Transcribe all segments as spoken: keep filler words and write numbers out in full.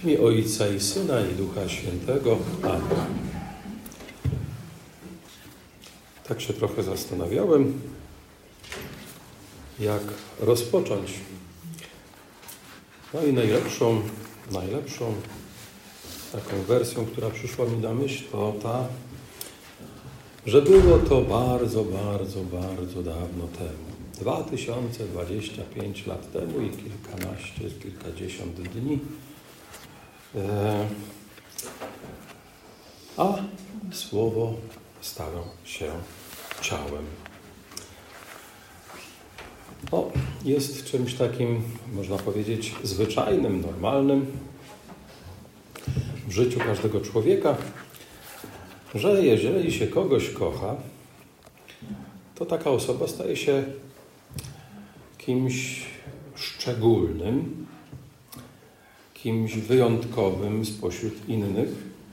W imię Ojca i Syna i Ducha Świętego. Amen. Tak się trochę zastanawiałem, jak rozpocząć. No i najlepszą, najlepszą taką wersją, która przyszła mi na myśl, to ta, że było to bardzo, bardzo, bardzo dawno temu. dwa tysiące dwadzieścia pięć lat temu i kilkanaście, kilkadziesiąt dni. E, a Słowo stało się ciałem. No, jest czymś takim, można powiedzieć, zwyczajnym, normalnym w życiu każdego człowieka, że jeżeli się kogoś kocha, to taka osoba staje się kimś szczególnym, kimś wyjątkowym spośród innych.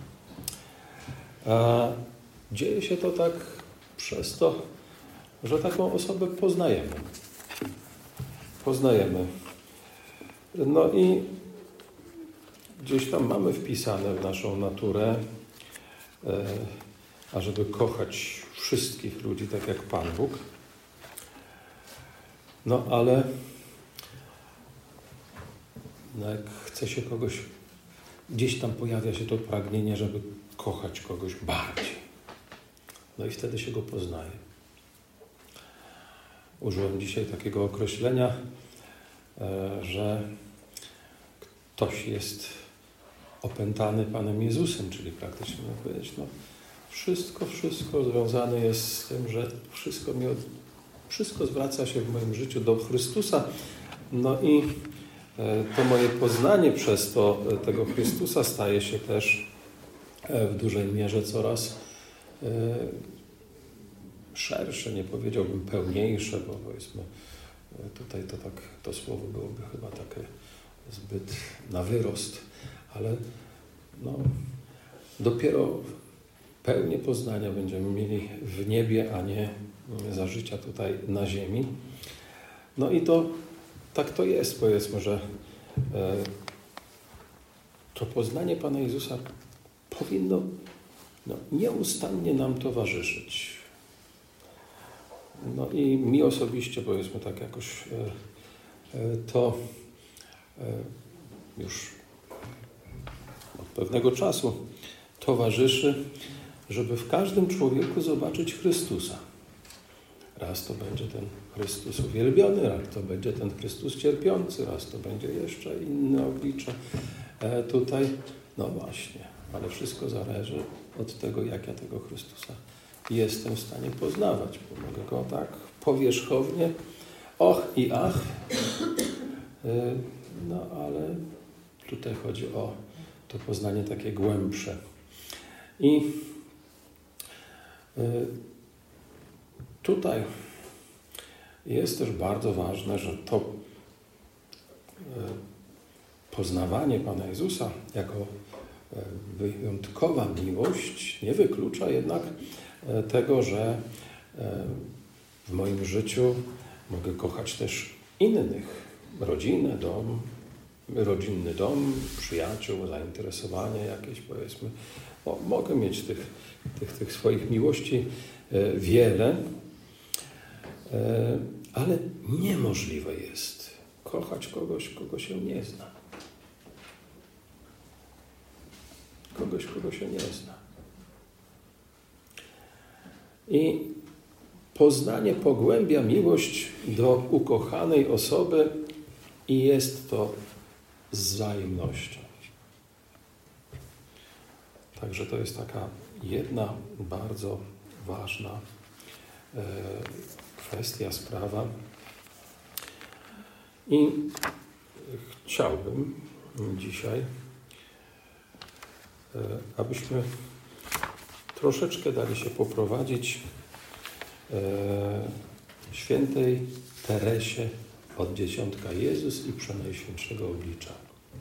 A dzieje się to tak przez to, że taką osobę poznajemy. Poznajemy. No i gdzieś tam mamy wpisane w naszą naturę, e, ażeby kochać wszystkich ludzi tak jak Pan Bóg. No ale no jak chce się kogoś, gdzieś tam pojawia się to pragnienie, żeby kochać kogoś bardziej. No i wtedy się go poznaje. Użyłem dzisiaj takiego określenia, że ktoś jest opętany Panem Jezusem, czyli praktycznie można powiedzieć, no wszystko, wszystko związane jest z tym, że wszystko mi od, wszystko zwraca się w moim życiu do Chrystusa. No i to moje poznanie przez to tego Chrystusa staje się też w dużej mierze coraz szersze, nie powiedziałbym pełniejsze, bo powiedzmy tutaj to tak, to słowo byłoby chyba takie zbyt na wyrost, ale no, dopiero pełnię poznania będziemy mieli w niebie, a nie za życia tutaj na ziemi. No i to tak to jest, powiedzmy, że e, to poznanie Pana Jezusa powinno no, nieustannie nam towarzyszyć. No i mi osobiście, powiedzmy tak jakoś e, e, to e, już od pewnego czasu towarzyszy, żeby w każdym człowieku zobaczyć Chrystusa. Raz to będzie ten Chrystus uwielbiony, raz to będzie ten Chrystus cierpiący, raz to będzie jeszcze inne oblicze e, tutaj. No właśnie, ale wszystko zależy od tego, jak ja tego Chrystusa jestem w stanie poznawać, bo mogę go tak powierzchownie, och i ach, e, no ale tutaj chodzi o to poznanie takie głębsze. I e, tutaj jest też bardzo ważne, że to poznawanie Pana Jezusa jako wyjątkowa miłość nie wyklucza jednak tego, że w moim życiu mogę kochać też innych, rodzinę, dom, rodzinny dom, przyjaciół, zainteresowania jakieś, powiedzmy. No, mogę mieć tych, tych, tych swoich miłości wiele, ale niemożliwe jest kochać kogoś, kogo się nie zna. Kogoś, kogo się nie zna. I poznanie pogłębia miłość do ukochanej osoby i jest to z wzajemnością. Także to jest taka jedna bardzo ważna e, kwestia, sprawa. I chciałbym dzisiaj, e, abyśmy troszeczkę dali się poprowadzić e, świętej Teresie od Dzieciątka Jezus i Przenajświętszego Oblicza.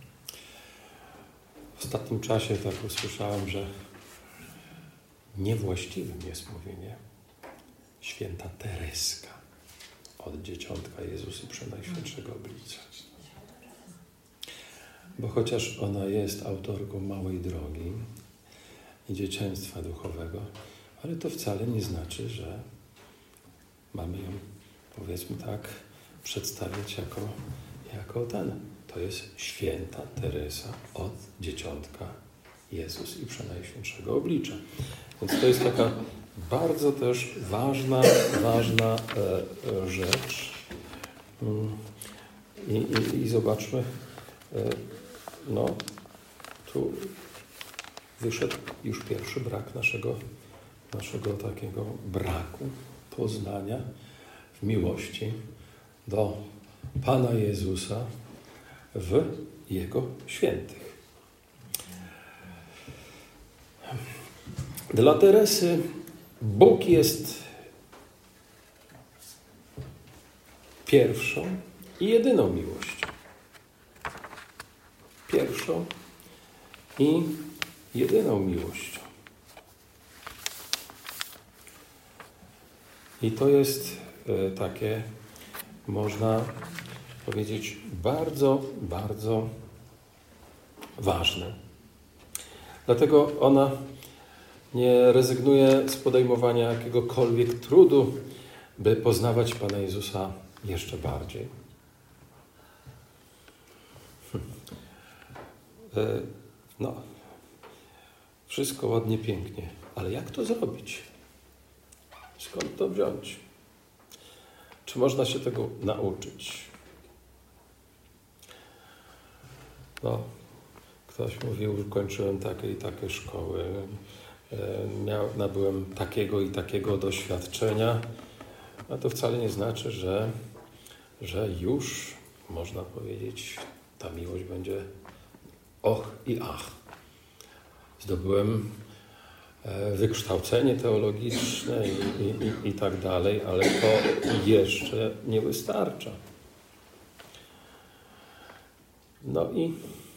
W ostatnim czasie tak usłyszałem, że niewłaściwym jest mówienie święta Tereska od Dzieciątka Jezus i Przenajświętszego Oblicza. bo chociaż ona jest autorką Małej Drogi i Dzieciństwa Duchowego, ale to wcale nie znaczy, że mamy ją, powiedzmy tak, przedstawiać jako, jako ten. To jest święta Teresa od Dzieciątka Jezus i Przenajświętszego Oblicza. Więc to jest taka bardzo też ważna, ważna e, rzecz. I, i, i zobaczmy, e, no tu wyszedł już pierwszy brak naszego, naszego takiego braku poznania w miłości do Pana Jezusa w Jego świętych. Dla Teresy Bóg jest pierwszą i jedyną miłością. Pierwszą i jedyną miłością. I to jest e, takie, można powiedzieć, bardzo, bardzo ważne. Dlatego ona nie rezygnuje z podejmowania jakiegokolwiek trudu, by poznawać Pana Jezusa jeszcze bardziej. E, no, wszystko ładnie, pięknie, ale jak to zrobić? Skąd to wziąć? Czy można się tego nauczyć? No, ktoś mówił, kończyłem takie i takie szkoły, miał, nabyłem takiego i takiego doświadczenia, a to wcale nie znaczy, że, że już, można powiedzieć, ta miłość będzie och i ach. Zdobyłem wykształcenie teologiczne i, i, i tak dalej, ale to jeszcze nie wystarcza. No i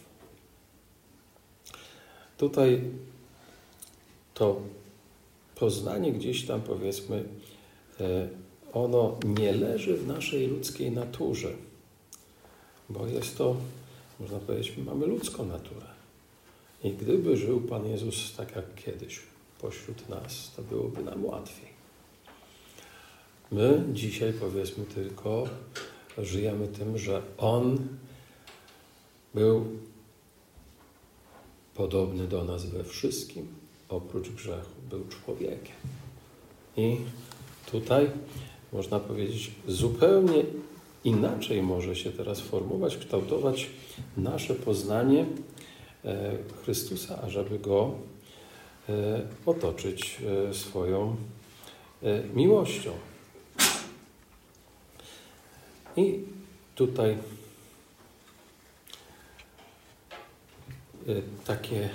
tutaj to poznanie gdzieś tam, powiedzmy, ono nie leży w naszej ludzkiej naturze, bo jest to, można powiedzieć, mamy ludzką naturę. I gdyby żył Pan Jezus tak jak kiedyś pośród nas, to byłoby nam łatwiej. My dzisiaj, powiedzmy, tylko żyjemy tym, że On był podobny do nas we wszystkim, oprócz grzechu. Był człowiekiem. I tutaj, można powiedzieć, zupełnie inaczej może się teraz formować, kształtować nasze poznanie Chrystusa, ażeby Go otoczyć swoją miłością. I tutaj takie,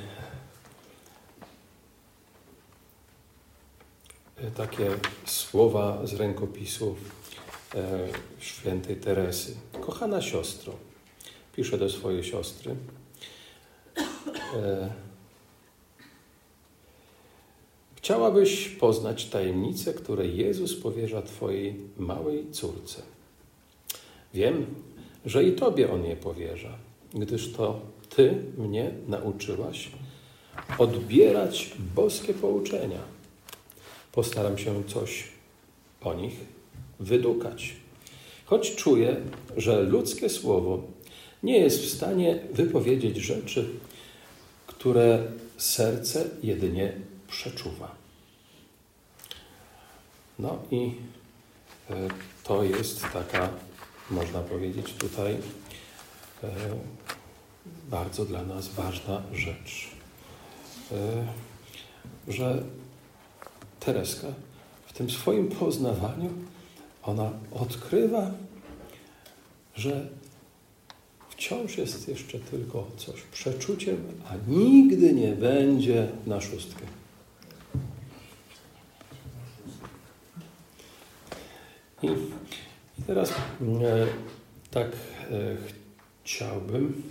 takie słowa z rękopisu świętej Teresy. Kochana siostro, pisze do swojej siostry, chciałabyś poznać tajemnice, które Jezus powierza Twojej małej córce. Wiem, że i Tobie On je powierza, gdyż to Ty mnie nauczyłaś odbierać boskie pouczenia. Postaram się coś o nich wydukać. Choć czuję, że ludzkie słowo nie jest w stanie wypowiedzieć rzeczy, które serce jedynie przeczuwa. No i to jest taka, można powiedzieć, tutaj bardzo dla nas ważna rzecz, że Tereska w tym swoim poznawaniu ona odkrywa, że wciąż jest jeszcze tylko coś przeczuciem, a nigdy nie będzie na szóstkę. I, i teraz e, tak e, chciałbym,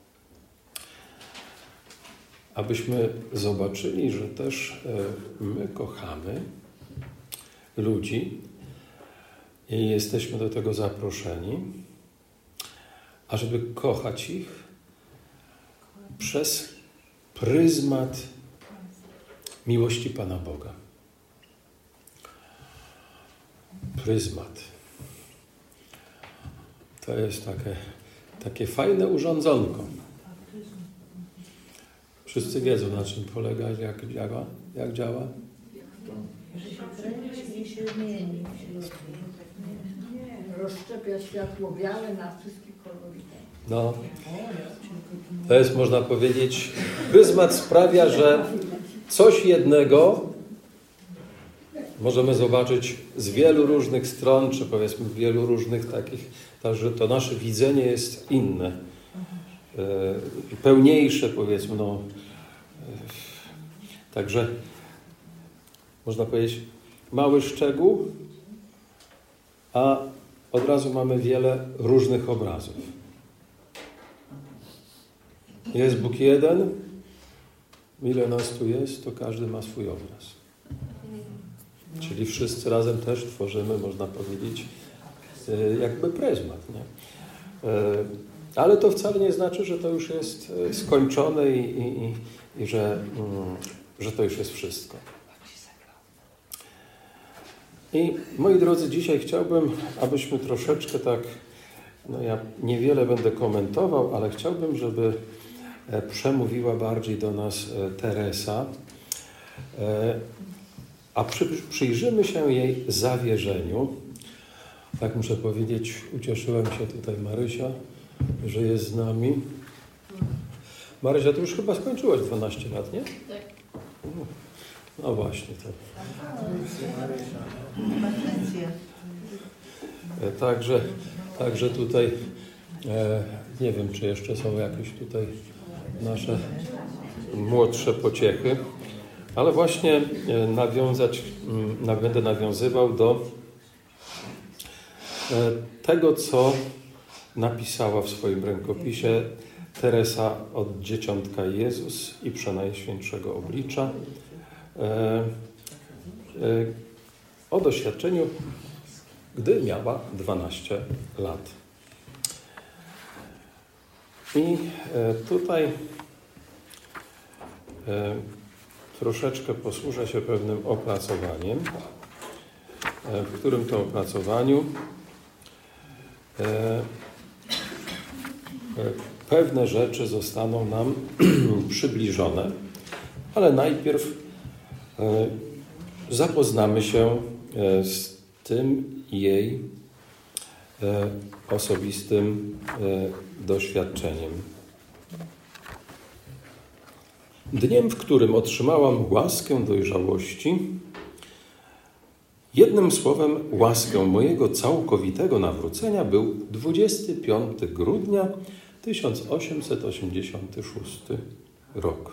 abyśmy zobaczyli, że też e, my kochamy ludzi i jesteśmy do tego zaproszeni, ażeby kochać ich przez pryzmat miłości Pana Boga. Pryzmat. To jest takie, takie fajne urządzonko. Wszyscy wiedzą, na czym polega, jak działa. Jak działa? Że się kręci i się zmieni. Rozszczepia światło białe na wszystkie kolory. No, to jest, można powiedzieć, pryzmat sprawia, że coś jednego możemy zobaczyć z wielu różnych stron, czy powiedzmy wielu różnych takich, także to nasze widzenie jest inne, pełniejsze, powiedzmy, no. Także można powiedzieć mały szczegół, a od razu mamy wiele różnych obrazów. Jest Bóg jeden, ile nas tu jest, to każdy ma swój obraz. Czyli wszyscy razem też tworzymy, można powiedzieć, jakby pryzmat, nie? Ale to wcale nie znaczy, że to już jest skończone i, i, i że, że to już jest wszystko. I moi drodzy, dzisiaj chciałbym, abyśmy troszeczkę tak, no ja niewiele będę komentował, ale chciałbym, żeby przemówiła bardziej do nas Teresa, a przy, przyjrzymy się jej zawierzeniu. Tak muszę powiedzieć, ucieszyłem się tutaj Marysia, że jest z nami. Marysia, ty już chyba skończyłaś dwanaście lat, nie? Tak. No właśnie. To. Także, także tutaj e, nie wiem, czy jeszcze są jakieś tutaj nasze młodsze pociechy, ale właśnie nawiązać, będę nawiązywał do tego, co napisała w swoim rękopisie Teresa od Dzieciątka Jezus i Przenajświętszego Oblicza o doświadczeniu, gdy miała dwanaście lat. I tutaj troszeczkę posłużę się pewnym opracowaniem, w którym to opracowaniu pewne rzeczy zostaną nam przybliżone, ale najpierw zapoznamy się z tym jej osobistym doświadczeniem. Dniem, w którym otrzymałam łaskę dojrzałości, jednym słowem łaskę mojego całkowitego nawrócenia, był dwudziestego piątego grudnia tysiąc osiemset osiemdziesiąty szósty rok.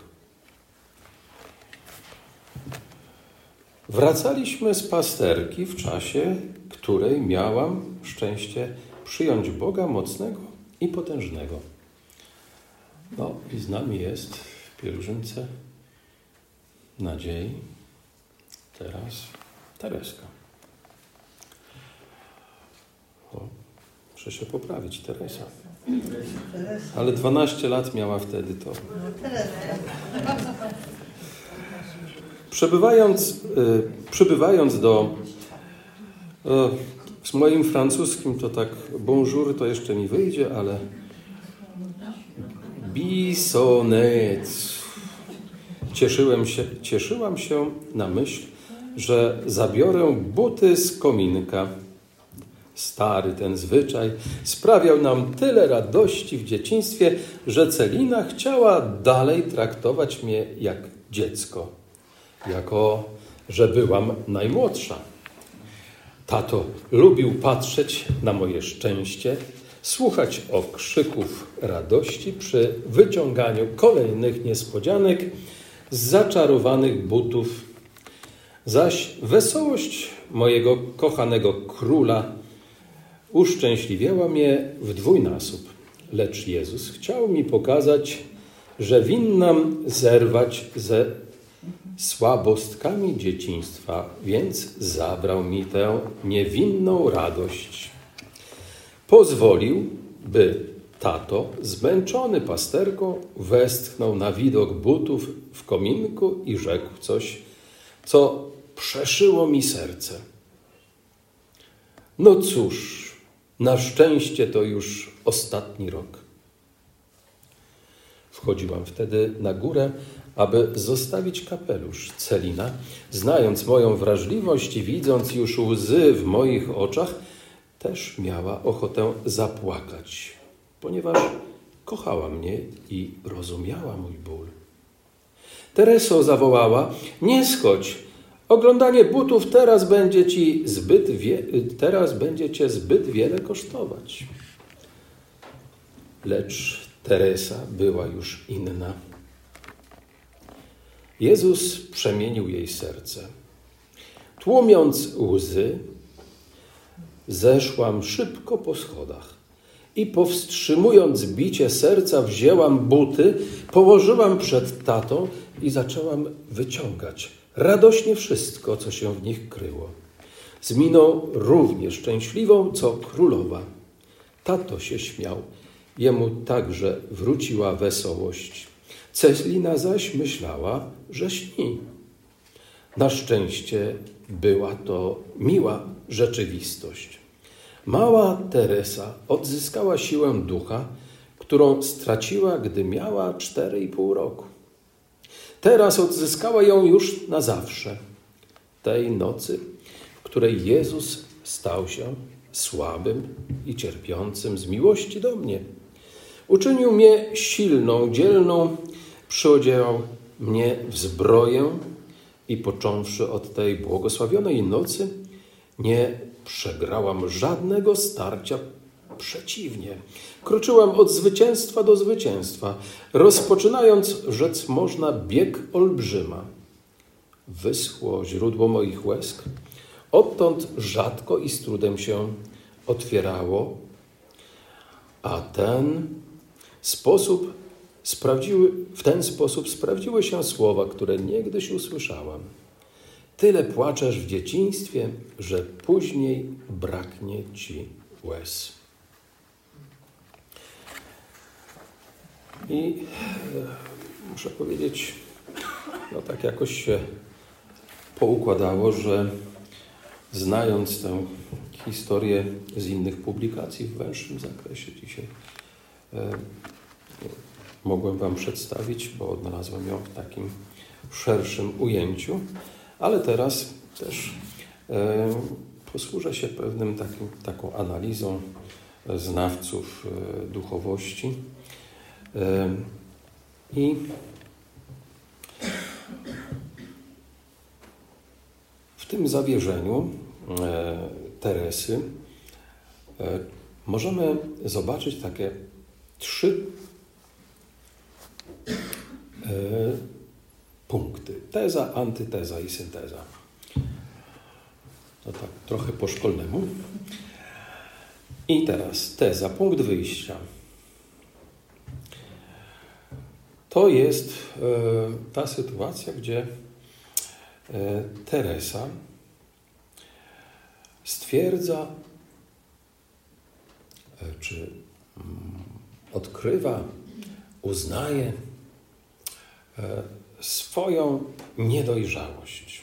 Wracaliśmy z pasterki w czasie, której miałam szczęście przyjąć Boga mocnego i potężnego. No i z nami jest w pielgrzymce nadziei teraz Tereska. O, muszę się poprawić, Teresa. Ale dwanaście lat miała wtedy to. Przebywając, y, przybywając do... Y, z moim francuskim to tak bonjour to jeszcze mi wyjdzie, ale Bissonnette. Cieszyłem się, cieszyłam się na myśl, że zabiorę buty z kominka. Stary ten zwyczaj sprawiał nam tyle radości w dzieciństwie, że Celina chciała dalej traktować mnie jak dziecko, jako że byłam najmłodsza. Tato lubił patrzeć na moje szczęście, słuchać okrzyków radości przy wyciąganiu kolejnych niespodzianek z zaczarowanych butów, zaś wesołość mojego kochanego króla uszczęśliwiała mnie w dwójnasób. Lecz Jezus chciał mi pokazać, że winnam zerwać ze słabostkami dzieciństwa, więc zabrał mi tę niewinną radość. Pozwolił, by tato, zmęczony pasterką, westchnął na widok butów w kominku i rzekł coś, co przeszyło mi serce. No cóż, na szczęście to już ostatni rok. Wchodziłam wtedy na górę, aby zostawić kapelusz. Celina, znając moją wrażliwość i widząc już łzy w moich oczach, też miała ochotę zapłakać, ponieważ kochała mnie i rozumiała mój ból. Tereso, zawołała, nie schodź. Oglądanie butów teraz będzie ci zbyt wie... teraz będzie cię zbyt wiele kosztować. Lecz Teresa była już inna. Jezus przemienił jej serce. Tłumiąc łzy, zeszłam szybko po schodach i powstrzymując bicie serca, wzięłam buty, położyłam przed tatą i zaczęłam wyciągać radośnie wszystko, co się w nich kryło. Z miną równie szczęśliwą, co królowa. Tato się śmiał. Jemu także wróciła wesołość. Celina zaś myślała, że śni. Na szczęście była to miła rzeczywistość. Mała Teresa odzyskała siłę ducha, którą straciła, gdy miała cztery i pół roku. Teraz odzyskała ją już na zawsze. Tej nocy, w której Jezus stał się słabym i cierpiącym z miłości do mnie. Uczynił mnie silną, dzielną, przyodziewał mnie w zbroję i począwszy od tej błogosławionej nocy nie przegrałam żadnego starcia. Przeciwnie, kroczyłam od zwycięstwa do zwycięstwa, rozpoczynając, rzec można, bieg olbrzyma. Wyschło źródło moich łez, odtąd rzadko i z trudem się otwierało, a ten sposób sprawdziły, w ten sposób sprawdziły się słowa, które niegdyś usłyszałam. Tyle płaczesz w dzieciństwie, że później braknie ci łez. I e, muszę powiedzieć, no tak jakoś się poukładało, że znając tę historię z innych publikacji w węższym zakresie dzisiaj e, mogłem wam przedstawić, bo odnalazłem ją w takim szerszym ujęciu, ale teraz też e, posłużę się pewnym takim, taką analizą znawców e, duchowości e, i w tym zawierzeniu e, Teresy e, możemy zobaczyć takie trzy e, punkty. Teza, antyteza i synteza. To tak trochę po szkolnemu. I teraz teza, punkt wyjścia. To jest e, ta sytuacja, gdzie e, Teresa stwierdza, e, czy mm, odkrywa, uznaje e, swoją niedojrzałość.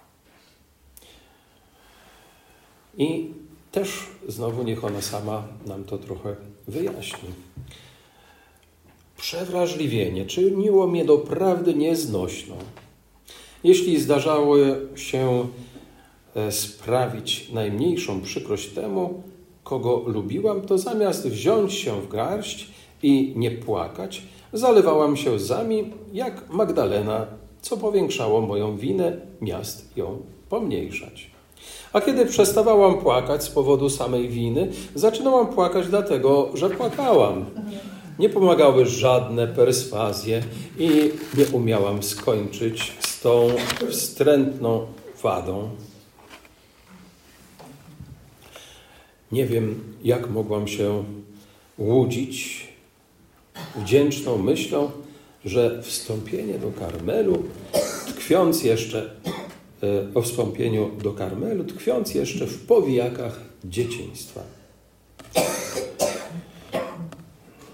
I też znowu niech ona sama nam to trochę wyjaśni. Przewrażliwienie czyniło mnie doprawdy nieznośną. Jeśli zdarzało się sprawić najmniejszą przykrość temu, kogo lubiłam, to zamiast wziąć się w garść i nie płakać, zalewałam się łzami jak Magdalena, co powiększało moją winę, miast ją pomniejszać. A kiedy przestawałam płakać z powodu samej winy, zaczynałam płakać dlatego, że płakałam. Nie pomagały żadne perswazje i nie umiałam skończyć z tą wstrętną wadą. Nie wiem, jak mogłam się łudzić wdzięczną myślą, że wstąpienie do Karmelu, tkwiąc jeszcze o wstąpieniu do Karmelu, tkwiąc jeszcze w powijakach dzieciństwa.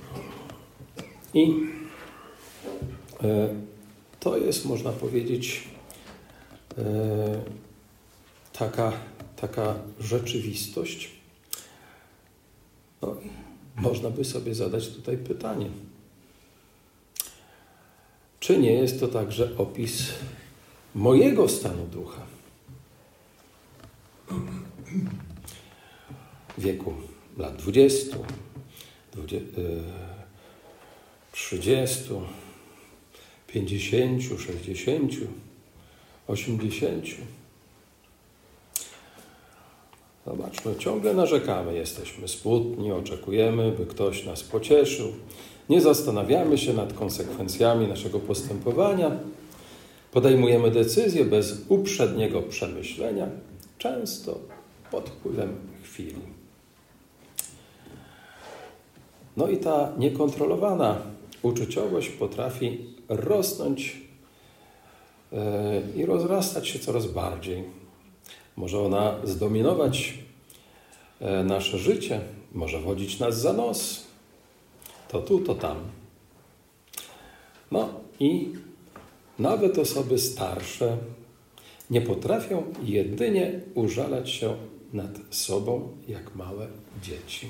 I e, to jest, można powiedzieć, e, taka, taka rzeczywistość. No, można by sobie zadać tutaj pytanie. Czy nie jest to także opis mojego stanu ducha? W wieku lat dwudziestu, trzydziestu, pięćdziesięciu, sześćdziesięciu, osiemdziesięciu. Zobaczmy, ciągle narzekamy, jesteśmy smutni, oczekujemy, by ktoś nas pocieszył. Nie zastanawiamy się nad konsekwencjami naszego postępowania. Podejmujemy decyzje bez uprzedniego przemyślenia, często pod wpływem chwili. No i ta niekontrolowana uczuciowość potrafi rosnąć yy, i rozrastać się coraz bardziej. Może ona zdominować yy, nasze życie, może wodzić nas za nos. To tu, to tam. No i nawet osoby starsze nie potrafią jedynie użalać się nad sobą jak małe dzieci.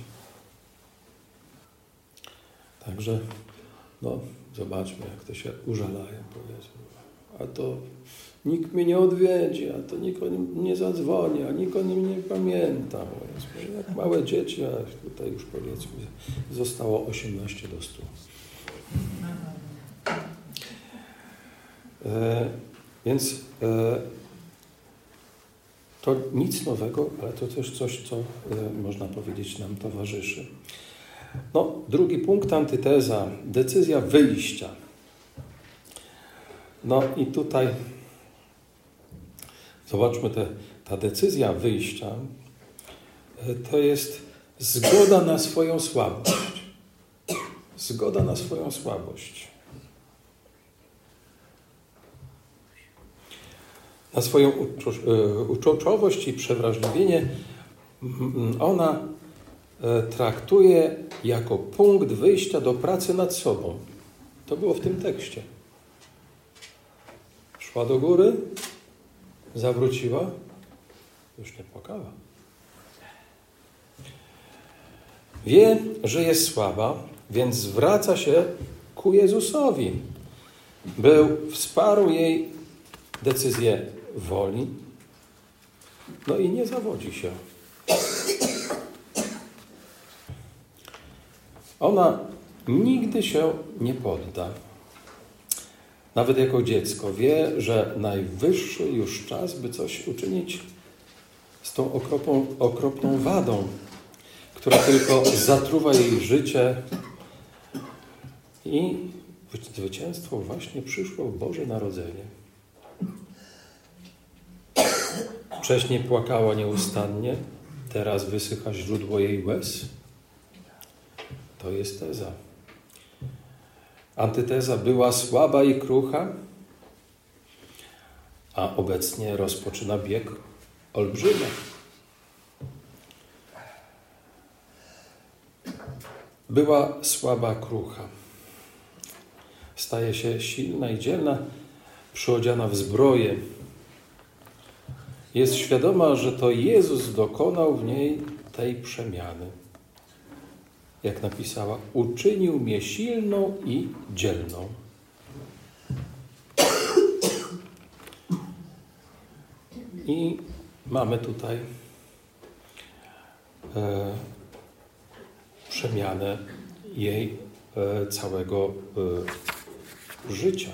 Także, no, zobaczmy, jak to się użalają, powiedzmy. A to nikt mnie nie odwiedzi, a to nikt o nim nie zadzwoni, a nikt o nim nie pamięta. Powiedzmy. Jak małe dzieci, a tutaj już powiedzmy zostało osiemnaście do stu. E, więc e, to nic nowego, ale to też coś, co e, można powiedzieć nam towarzyszy. No, drugi punkt, antyteza, decyzja wyjścia. No i tutaj zobaczmy, te, ta decyzja wyjścia to jest zgoda na swoją słabość. Zgoda na swoją słabość. Na swoją uczuciowość i przewrażliwienie ona traktuje jako punkt wyjścia do pracy nad sobą. To było w tym tekście. Szła do góry, zawróciła, już nie płakała. Wie, że jest słaba, więc zwraca się ku Jezusowi, by wsparł jej decyzję woli, no i nie zawodzi się. Ona nigdy się nie podda. Nawet jako dziecko wie, że najwyższy już czas, by coś uczynić z tą okropną, okropną wadą, która tylko zatruwa jej życie. I zwycięstwo właśnie przyszło w Boże Narodzenie. Wcześniej płakała nieustannie, teraz wysycha źródło jej łez. To jest teza. Antyteza była słaba i krucha, a obecnie rozpoczyna bieg olbrzyma. Była słaba, krucha. Staje się silna i dzielna, przyodziana w zbroję. Jest świadoma, że to Jezus dokonał w niej tej przemiany. Jak napisała, uczynił mnie silną i dzielną. I mamy tutaj e, przemianę jej e, całego e, życia.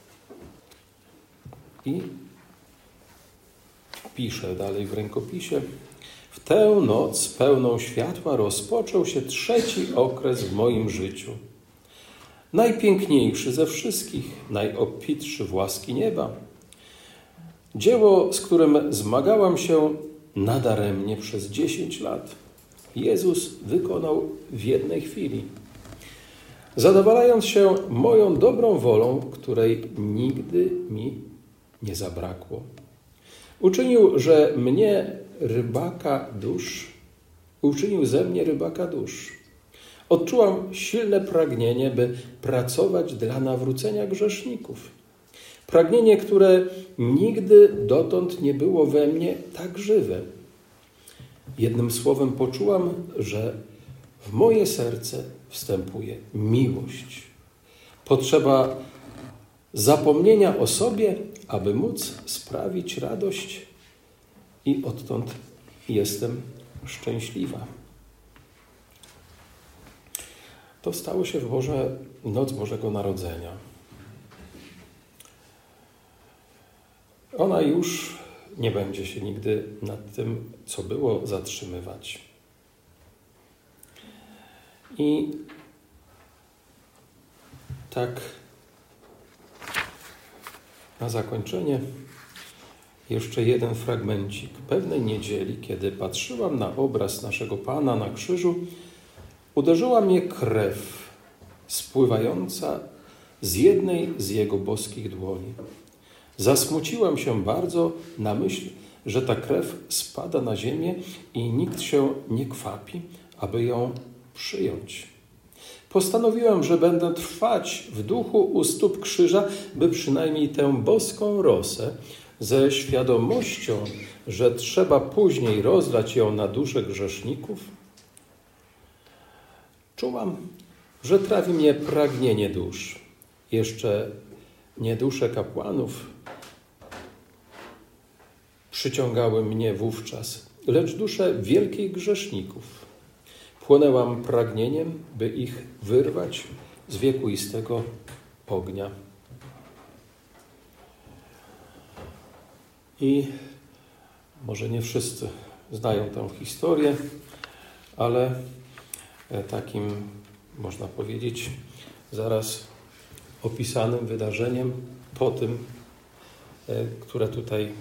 I pisze dalej w rękopisie: w tę noc pełną światła rozpoczął się trzeci okres w moim życiu. Najpiękniejszy ze wszystkich, najobfitszy w łaski nieba. Dzieło, z którym zmagałam się nadaremnie przez dziesięć lat, Jezus wykonał w jednej chwili. Zadowalając się moją dobrą wolą, której nigdy mi nie zabrakło. Uczynił, że mnie rybaka dusz, uczynił ze mnie rybaka dusz. Odczułam silne pragnienie, by pracować dla nawrócenia grzeszników. Pragnienie, które nigdy dotąd nie było we mnie tak żywe. Jednym słowem poczułam, że w moje serce wstępuje miłość. Potrzeba zapomnienia o sobie, aby móc sprawić radość, i odtąd jestem szczęśliwa. To stało się w Boże, noc Bożego Narodzenia. Ona już nie będzie się nigdy nad tym, co było, zatrzymywać. I tak na zakończenie jeszcze jeden fragmencik. Pewnej niedzieli, kiedy patrzyłam na obraz naszego Pana na krzyżu, uderzyła mnie krew spływająca z jednej z Jego boskich dłoni. Zasmuciłam się bardzo na myśl, że ta krew spada na ziemię i nikt się nie kwapi, aby ją przyjąć. Postanowiłam, że będę trwać w duchu u stóp krzyża, by przynajmniej tę boską rosę ze świadomością, że trzeba później rozlać ją na dusze grzeszników. Czułam, że trawi mnie pragnienie dusz. Jeszcze nie dusze kapłanów przyciągały mnie wówczas, lecz dusze wielkich grzeszników. Płonęłam pragnieniem, by ich wyrwać z wiekuistego ognia. I może nie wszyscy znają tę historię, ale takim, można powiedzieć, zaraz opisanym wydarzeniem po tym, które tutaj,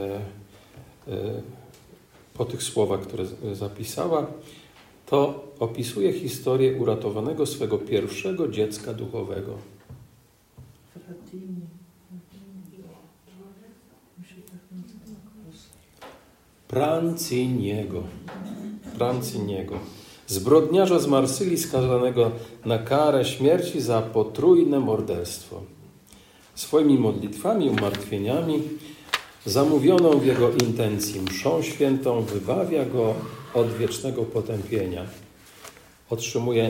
po tych słowach, które zapisała, to opisuje historię uratowanego swego pierwszego dziecka duchowego. Pranciniego. Pranciniego. Zbrodniarza z Marsylii skazanego na karę śmierci za potrójne morderstwo. Swoimi modlitwami, umartwieniami, zamówioną w jego intencji mszą świętą, wybawia go od wiecznego potępienia. Otrzymuje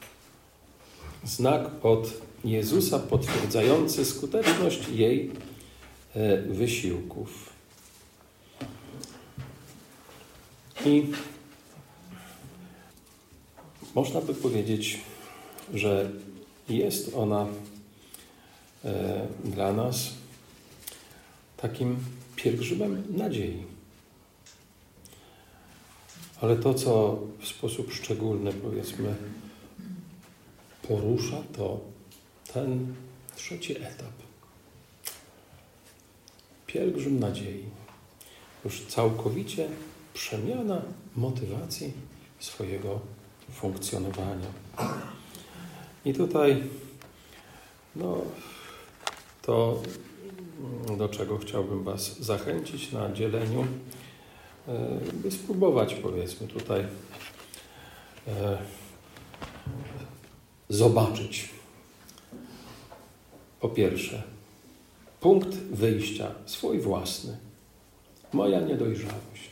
znak od Jezusa potwierdzający skuteczność jej wysiłków. I można by powiedzieć, że jest ona e, dla nas takim pielgrzymem nadziei. Ale to, co w sposób szczególny, powiedzmy, porusza, to ten trzeci etap. Pielgrzym nadziei. Już całkowicie przemiana motywacji swojego funkcjonowania. I tutaj no, to, do czego chciałbym Was zachęcić na dzieleniu, by spróbować, powiedzmy, tutaj e, zobaczyć. Po pierwsze, punkt wyjścia swój własny. Moja niedojrzałość.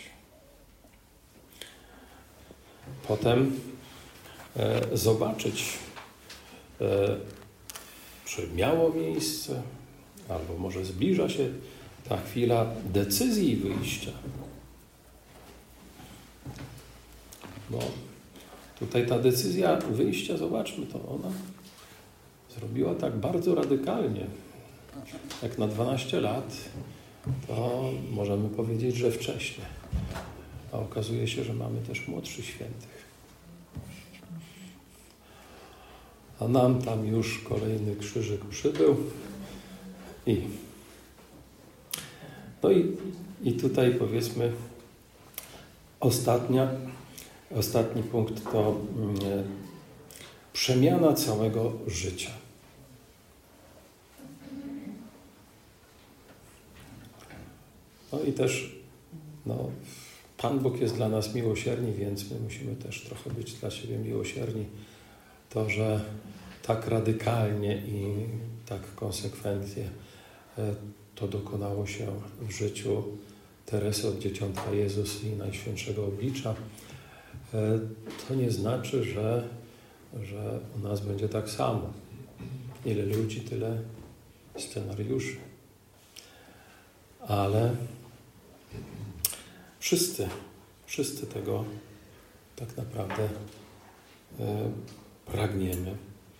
Potem e, zobaczyć, e, czy miało miejsce, albo może zbliża się ta chwila decyzji wyjścia. Bo tutaj ta decyzja wyjścia, zobaczmy, to ona zrobiła tak bardzo radykalnie. Jak na dwanaście lat, to możemy powiedzieć, że wcześnie. A okazuje się, że mamy też młodszych świętych. A nam tam już kolejny krzyżyk przybył. I no i, i tutaj, powiedzmy, ostatnia, ostatni punkt to mm, przemiana całego życia. No i też no, Pan Bóg jest dla nas miłosierny, więc my musimy też trochę być dla siebie miłosierni to, że tak radykalnie i tak konsekwentnie to dokonało się w życiu Teresy od Dzieciątka Jezus i Najświętszego Oblicza, to nie znaczy, że, że u nas będzie tak samo. Ile ludzi, tyle scenariuszy. Ale wszyscy, wszyscy tego tak naprawdę e, pragniemy.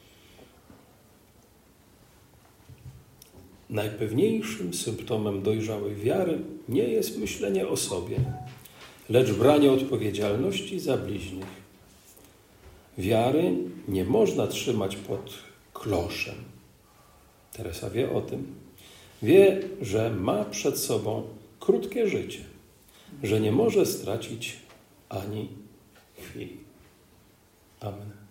Najpewniejszym symptomem dojrzałej wiary nie jest myślenie o sobie, lecz branie odpowiedzialności za bliźnich. Wiary nie można trzymać pod kloszem. Teresa wie o tym. Wie, że ma przed sobą krótkie życie, że nie może stracić ani chwili. Amen.